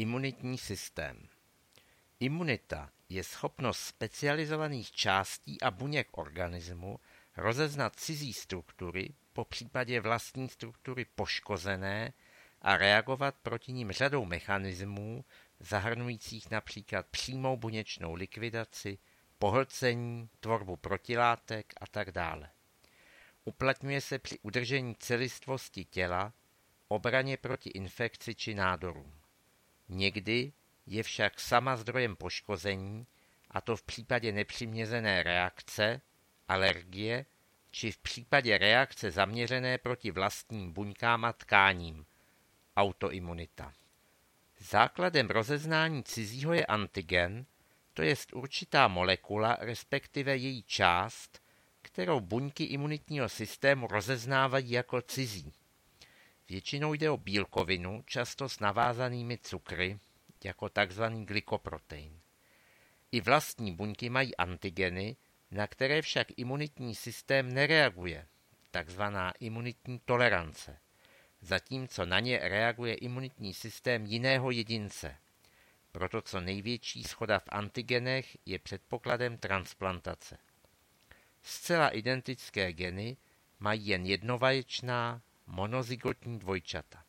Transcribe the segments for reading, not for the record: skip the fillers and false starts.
Imunitní systém. Imunita je schopnost specializovaných částí a buněk organismu rozeznat cizí struktury, popřípadě vlastní struktury poškozené a reagovat proti nim řadou mechanismů, zahrnujících například přímou buněčnou likvidaci, pohlcení, tvorbu protilátek a tak dále. Uplatňuje se při udržení celistvosti těla, obraně proti infekci či nádorům. Někdy je však sama zdrojem poškození, a to v případě nepřiměřené reakce, alergie, či v případě reakce zaměřené proti vlastním buňkám a tkáním, autoimunita. Základem rozeznání cizího je antigen, to jest určitá molekula, respektive její část, kterou buňky imunitního systému rozeznávají jako cizí. Většinou jde o bílkovinu, často s navázanými cukry, jako tzv. Glykoprotein. I vlastní buňky mají antigeny, na které však imunitní systém nereaguje, takzvaná imunitní tolerance, zatímco na ně reaguje imunitní systém jiného jedince. Proto co největší shoda v antigenech je předpokladem transplantace. Zcela identické geny mají jen jednovaječná monozygotní dvojčata.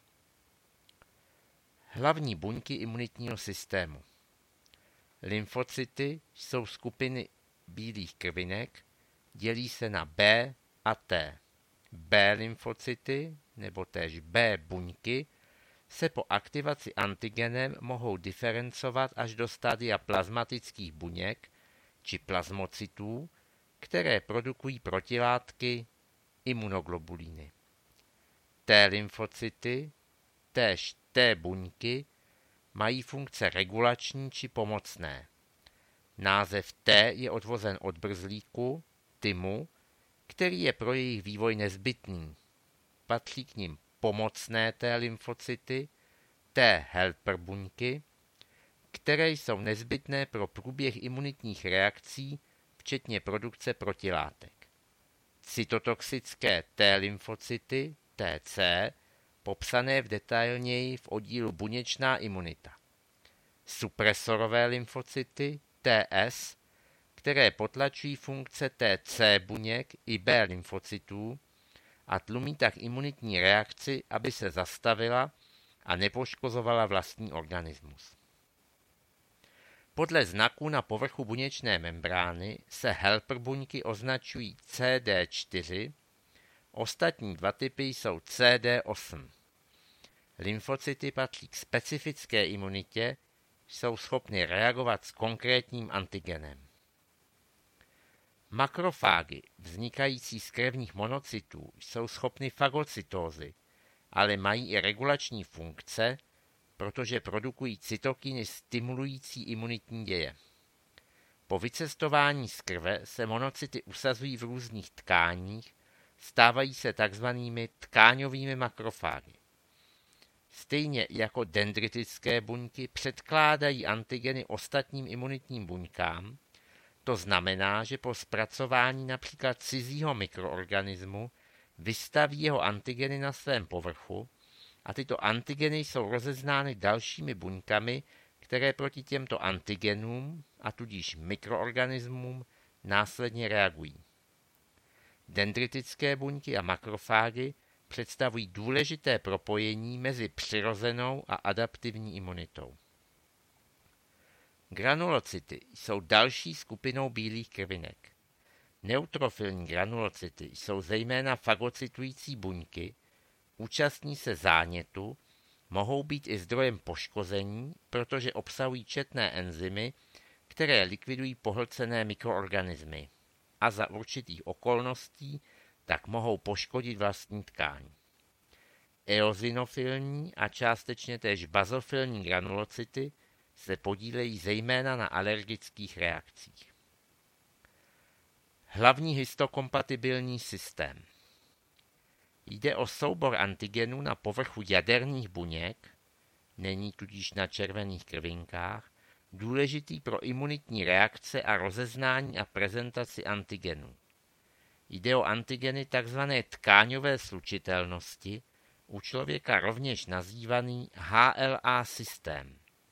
Hlavní buňky imunitního systému. Lymfocyty jsou skupiny bílých krvinek, dělí se na B a T. B lymfocyty, nebo též B buňky, se po aktivaci antigenem mohou diferencovat až do stadia plazmatických buněk či plazmocytů, které produkují protilátky, imunoglobulíny. T lymfocyty, též T buňky, mají funkce regulační či pomocné. Název T je odvozen od brzlíku, tymu, který je pro jejich vývoj nezbytný. Patří k nim pomocné T lymfocyty, T helper buňky, které jsou nezbytné pro průběh imunitních reakcí, včetně produkce protilátek. Cytotoxické T lymfocyty, TC, popsané v detailněji v oddílu buněčná imunita. Supresorové lymfocyty, TS, které potlačují funkce TC buněk i B lymfocytů a tlumí tak imunitní reakci, aby se zastavila a nepoškozovala vlastní organismus. Podle znaků na povrchu buněčné membrány se helper buňky označují CD4, ostatní dva typy jsou CD8. Lymfocyty patří k specifické imunitě, jsou schopny reagovat s konkrétním antigenem. Makrofágy, vznikající z krevních monocytů, jsou schopny fagocytózy, ale mají i regulační funkce, protože produkují cytokiny stimulující imunitní děje. Po vycestování z krve se monocyty usazují v různých tkáních, stávají se takzvanými tkáňovými makrofágy. Stejně jako dendritické buňky předkládají antigeny ostatním imunitním buňkám, to znamená, že po zpracování například cizího mikroorganismu vystaví jeho antigeny na svém povrchu a tyto antigeny jsou rozeznány dalšími buňkami, které proti těmto antigenům a tudíž mikroorganismům následně reagují. Dendritické buňky a makrofágy představují důležité propojení mezi přirozenou a adaptivní imunitou. Granulocyty jsou další skupinou bílých krvinek. Neutrofilní granulocyty jsou zejména fagocytující buňky, účastní se zánětu, mohou být i zdrojem poškození, protože obsahují četné enzymy, které likvidují pohlcené mikroorganismy a za určitých okolností tak mohou poškodit vlastní tkáň. Eozinofilní a částečně též bazofilní granulocyty se podílejí zejména na alergických reakcích. Hlavní histokompatibilní systém. Jde o soubor antigenů na povrchu jaderných buněk, není tudíž na červených krvinkách, důležitý pro imunitní reakce a rozeznání a prezentaci antigenů. Jde o antigeny tzv. Tkáňové slučitelnosti, u člověka rovněž nazývaný HLA systém.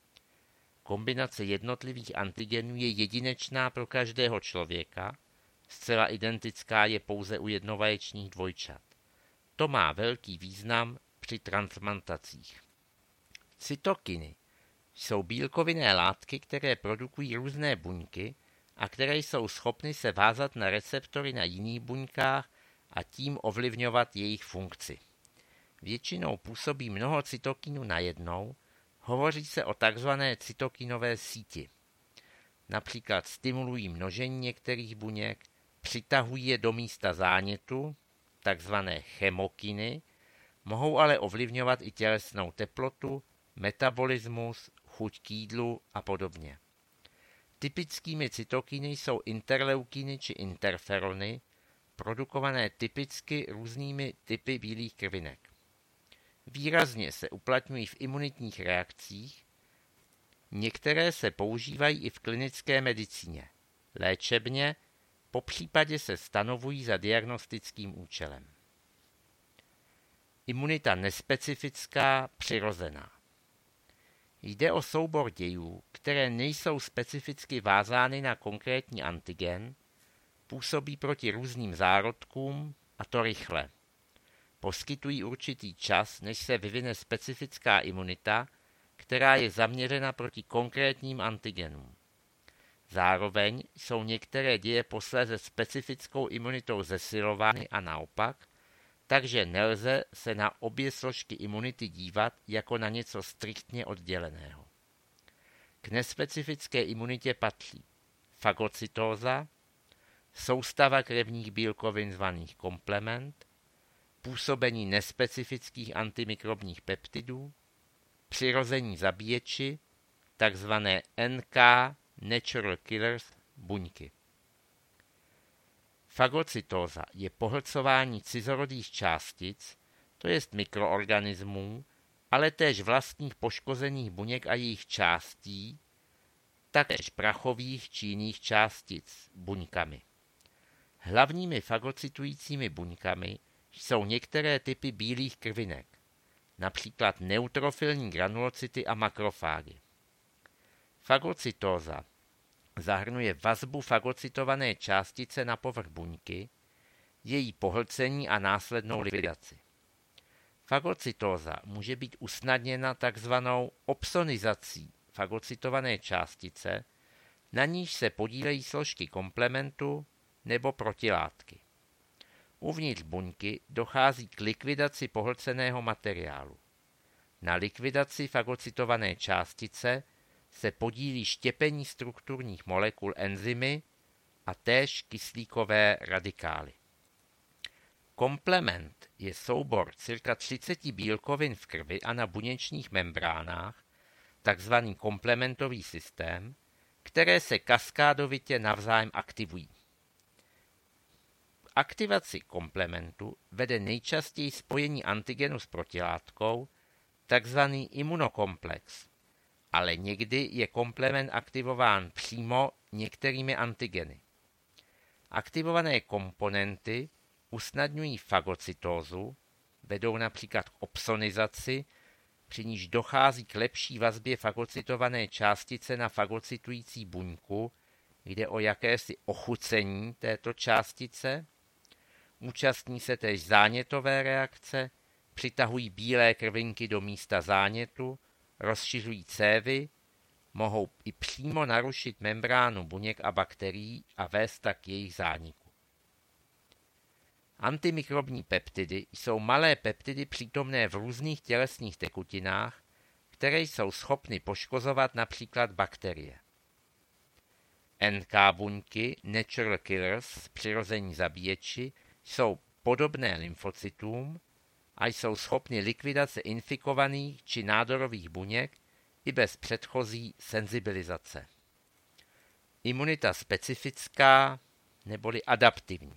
kombinace jednotlivých antigenů je jedinečná pro každého člověka, zcela identická je pouze u jednovaječných dvojčat. To má velký význam při transplantacích. Cytokiny jsou bílkovinné látky, které produkují různé buňky a které jsou schopny se vázat na receptory na jiných buňkách a tím ovlivňovat jejich funkci. Většinou působí mnoho cytokinů najednou, hovoří se o takzvané cytokinové síti. Například stimulují množení některých buněk, přitahují je do místa zánětu, takzvané chemokiny, mohou ale ovlivňovat i tělesnou teplotu, metabolismus, chuť k jídlu a podobně. Typickými cytokiny jsou interleukiny či interferony, produkované typicky různými typy bílých krvinek. Výrazně se uplatňují v imunitních reakcích, některé se používají i v klinické medicíně, léčebně, popřípadě se stanovují za diagnostickým účelem. Imunita nespecifická, přirozená. Jde o soubor dějů, které nejsou specificky vázány na konkrétní antigen, působí proti různým zárodkům, a to rychle. Poskytují určitý čas, než se vyvine specifická imunita, která je zaměřena proti konkrétním antigenům. Zároveň jsou některé děje posléze specifickou imunitou zesilovány a naopak, takže nelze se na obě složky imunity dívat jako na něco striktně odděleného. K nespecifické imunitě patří fagocytóza, soustava krevních bílkovin zvaných komplement, působení nespecifických antimikrobních peptidů, přirození zabíječi, takzvané NK natural killers buňky. Fagocytóza je pohlcování cizorodých částic, to jest mikroorganismů, ale též vlastních poškozených buněk a jejich částí, taktéž prachových či jiných částic buňkami. Hlavními fagocytujícími buňkami jsou některé typy bílých krvinek, například neutrofilní granulocyty a makrofágy. Fagocytóza zahrnuje vazbu fagocytované částice na povrch buňky, její pohlcení a následnou likvidaci. Fagocytóza může být usnadněna takzvanou opsonizací fagocytované částice, na níž se podílejí složky komplementu nebo protilátky. Uvnitř buňky dochází k likvidaci pohlceného materiálu. Na likvidaci fagocytované částice se podílí štěpení strukturních molekul enzymy a též kyslíkové radikály. Komplement je soubor cirka 30 bílkovin v krvi a na buněčných membránách, takzvaný komplementový systém, které se kaskádovitě navzájem aktivují. Aktivaci komplementu vede nejčastěji spojení antigenu s protilátkou, takzvaný imunokomplex, ale někdy je komplement aktivován přímo některými antigeny. Aktivované komponenty usnadňují fagocytózu, vedou například k opsonizaci, při níž dochází k lepší vazbě fagocytované částice na fagocytující buňku, jde o jakési ochucení této částice, účastní se též zánětové reakce, přitahují bílé krvinky do místa zánětu, rozšiřují cévy, mohou i přímo narušit membránu buněk a bakterií a vést tak k jejich zániku. Antimikrobní peptidy jsou malé peptidy přítomné v různých tělesných tekutinách, které jsou schopny poškozovat například bakterie. NK buňky, natural killers, přirození zabíječi, jsou podobné lymfocytům a jsou schopny likvidace infikovaných či nádorových buněk i bez předchozí senzibilizace. Imunita specifická neboli adaptivní.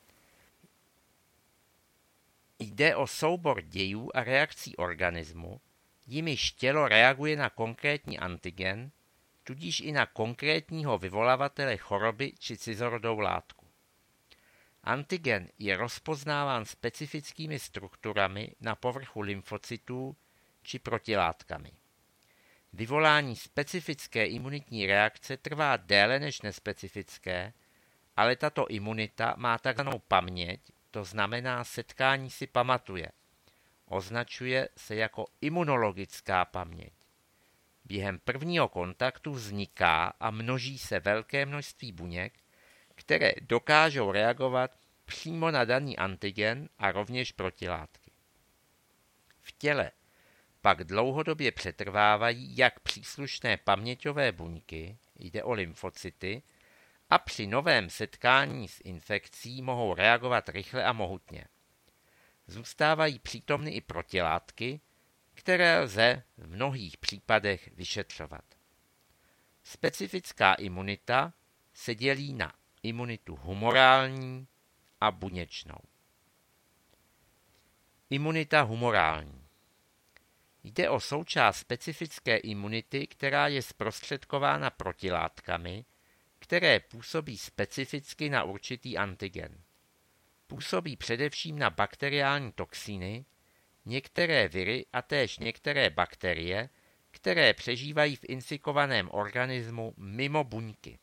Jde o soubor dějů a reakcí organismu, jimiž tělo reaguje na konkrétní antigen, tudíž i na konkrétního vyvolavatele choroby či cizorodou látku. Antigen je rozpoznáván specifickými strukturami na povrchu lymfocytů či protilátkami. Vyvolání specifické imunitní reakce trvá déle než nespecifické, ale tato imunita má takzvanou paměť, to znamená setkání si pamatuje. Označuje se jako imunologická paměť. Během prvního kontaktu vzniká a množí se velké množství buněk, které dokážou reagovat přímo na daný antigen a rovněž protilátky. V těle pak dlouhodobě přetrvávají jak příslušné paměťové buňky, jde o lymfocyty, a při novém setkání s infekcí mohou reagovat rychle a mohutně. Zůstávají přítomny i protilátky, které lze v mnohých případech vyšetřovat. Specifická imunita se dělí na imunitu humorální a buněčnou. Imunita humorální. Jde o součást specifické imunity, která je zprostředkována protilátkami, které působí specificky na určitý antigen. Působí především na bakteriální toxiny, některé viry a též některé bakterie, které přežívají v infikovaném organismu mimo buňky.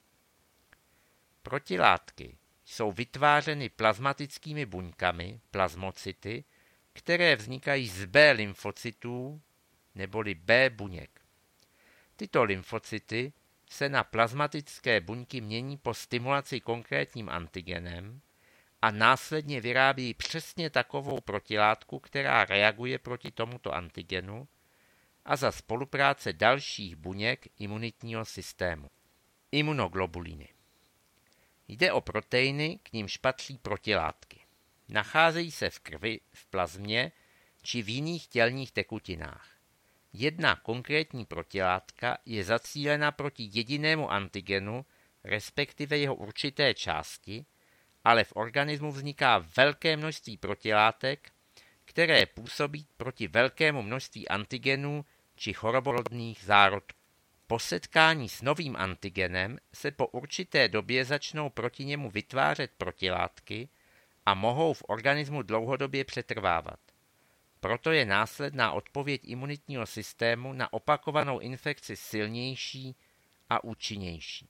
Protilátky jsou vytvářeny plazmatickými buňkami, plazmocyty, které vznikají z B lymfocytů neboli B buněk. Tyto lymfocyty se na plazmatické buňky mění po stimulaci konkrétním antigenem a následně vyrábí přesně takovou protilátku, která reaguje proti tomuto antigenu a za spolupráce dalších buněk imunitního systému. Imunoglobuliny. Jde o proteiny, k nímž patří protilátky. Nacházejí se v krvi, v plazmě či v jiných tělních tekutinách. Jedna konkrétní protilátka je zacílena proti jedinému antigenu, respektive jeho určité části, ale v organismu vzniká velké množství protilátek, které působí proti velkému množství antigenů či choroborodných zárodků. Po setkání s novým antigenem se po určité době začnou proti němu vytvářet protilátky a mohou v organismu dlouhodobě přetrvávat. Proto je následná odpověď imunitního systému na opakovanou infekci silnější a účinnější.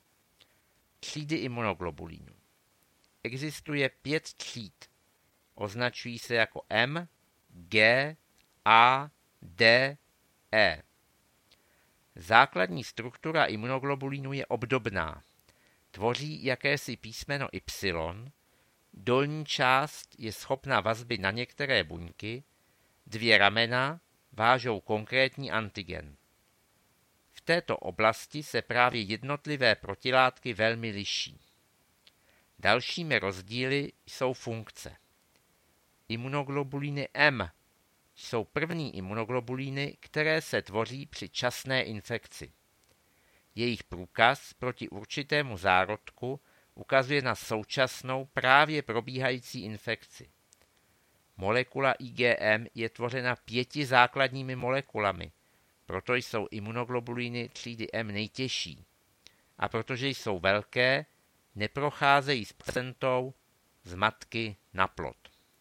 Třídy imunoglobulínů. Existuje 5 tříd. Označují se jako M, G, A, D, E. Základní struktura imunoglobulínu je obdobná. Tvoří jakési písmeno Y, dolní část je schopna vazby na některé buňky, 2 ramena vážou konkrétní antigen. V této oblasti se právě jednotlivé protilátky velmi liší. Dalšími rozdíly jsou funkce. Imunoglobulíny M jsou první imunoglobulíny, které se tvoří při časné infekci. Jejich průkaz proti určitému zárodku ukazuje na současnou právě probíhající infekci. Molekula IgM je tvořena 5 základními molekulami, proto jsou imunoglobulíny třídy M nejtěžší. A protože jsou velké, neprocházejí s placentou z matky na plod.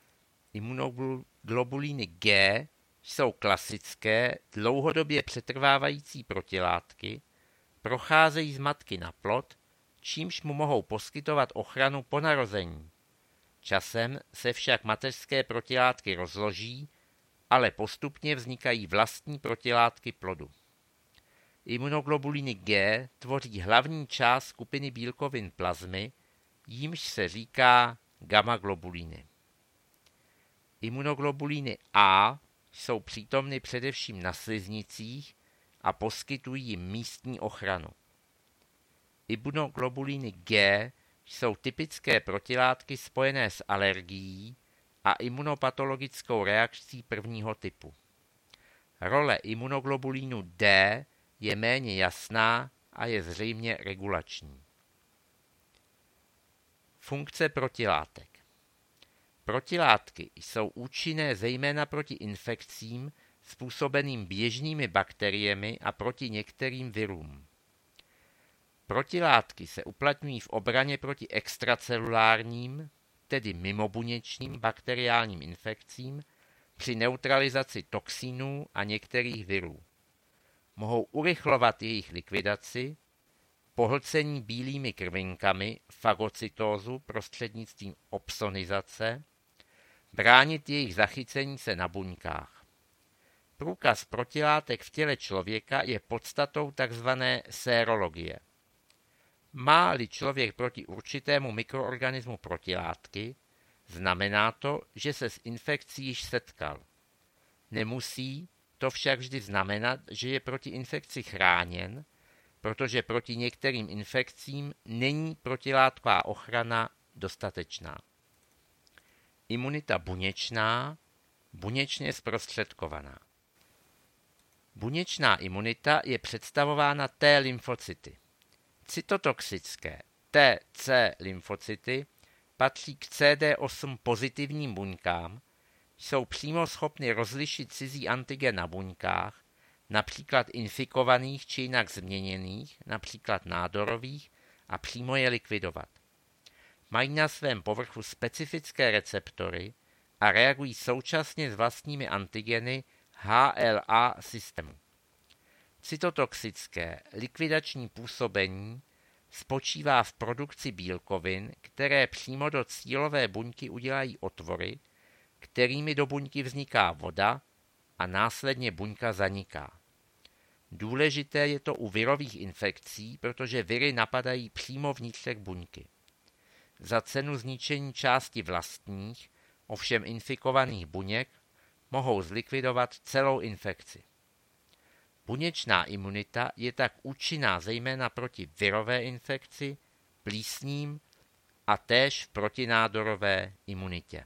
Imunoglobulíny G jsou klasické, dlouhodobě přetrvávající protilátky, procházejí z matky na plod, čímž mu mohou poskytovat ochranu po narození. Časem se však mateřské protilátky rozloží, ale postupně vznikají vlastní protilátky plodu. Imunoglobulíny G tvoří hlavní část skupiny bílkovin plazmy, jímž se říká gamma-globulíny. Imunoglobulíny A jsou přítomny především na sliznicích a poskytují jim místní ochranu. Imunoglobulíny G jsou typické protilátky spojené s alergií a imunopatologickou reakcí prvního typu. Role imunoglobulínu D je méně jasná a je zřejmě regulační. Funkce protilátek. Protilátky jsou účinné zejména proti infekcím způsobeným běžnými bakteriemi a proti některým virům. Protilátky se uplatňují v obraně proti extracelulárním, tedy mimobuněčným bakteriálním infekcím, při neutralizaci toxinů a některých virů. mohou urychlovat jejich likvidaci, pohlcení bílými krvinkami, fagocytózu prostřednictvím opsonizace, bránit jejich zachycení se na buňkách. Průkaz protilátek v těle člověka je podstatou tzv. sérologie. Má-li člověk proti určitému mikroorganismu protilátky, znamená to, že se s infekcí již setkal. Nemusí to však vždy znamenat, že je proti infekci chráněn, protože proti některým infekcím není protilátková ochrana dostatečná. Imunita buněčná, buněčně zprostředkovaná. Buněčná imunita je představována T lymfocyty. Cytotoxické TC lymfocyty patří k CD8 pozitivním buňkám, jsou přímo schopny rozlišit cizí antigen na buňkách, například infikovaných či jinak změněných, například nádorových, a přímo je likvidovat. Mají na svém povrchu specifické receptory a reagují současně s vlastními antigeny HLA systému. Cytotoxické likvidační působení spočívá v produkci bílkovin, které přímo do cílové buňky udělají otvory, kterými do buňky vzniká voda a následně buňka zaniká. Důležité je to u virových infekcí, protože viry napadají přímo vnitřek buňky. Za cenu zničení části vlastních, ovšem infikovaných buněk, mohou zlikvidovat celou infekci. Buněčná imunita je tak účinná zejména proti virové infekci, plísním a též v protinádorové imunitě.